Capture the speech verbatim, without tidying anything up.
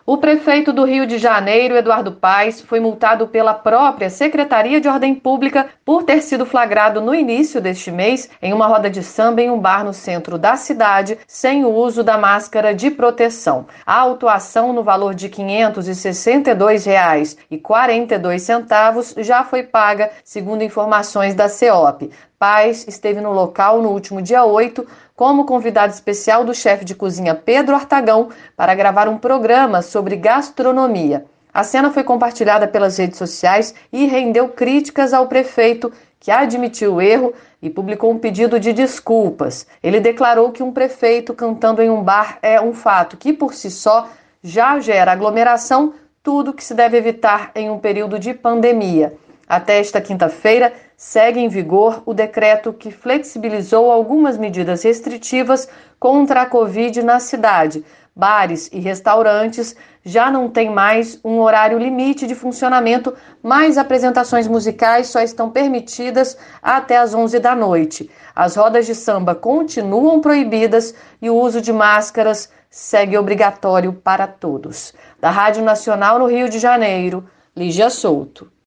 O prefeito do Rio de Janeiro, Eduardo Paes, foi multado pela própria Secretaria de Ordem Pública por ter sido flagrado no início deste mês em uma roda de samba em um bar no centro da cidade, sem o uso da máscara de proteção. A autuação no valor de quinhentos e sessenta e dois reais e quarenta e dois centavos já foi paga, segundo informações da CEOP. Paes esteve no local no último dia oito como convidado especial do chefe de cozinha Pedro Artagão para gravar um programa sobre gastronomia. A cena foi compartilhada pelas redes sociais e rendeu críticas ao prefeito, que admitiu o erro e publicou um pedido de desculpas. Ele declarou que um prefeito cantando em um bar é um fato que, por si só, já gera aglomeração, tudo que se deve evitar em um período de pandemia. Até esta quinta-feira, segue em vigor o decreto que flexibilizou algumas medidas restritivas contra a Covid na cidade. Bares e restaurantes já não têm mais um horário limite de funcionamento, mas apresentações musicais só estão permitidas até às onze da noite. As rodas de samba continuam proibidas e o uso de máscaras segue obrigatório para todos. Da Rádio Nacional no Rio de Janeiro, Lígia Souto.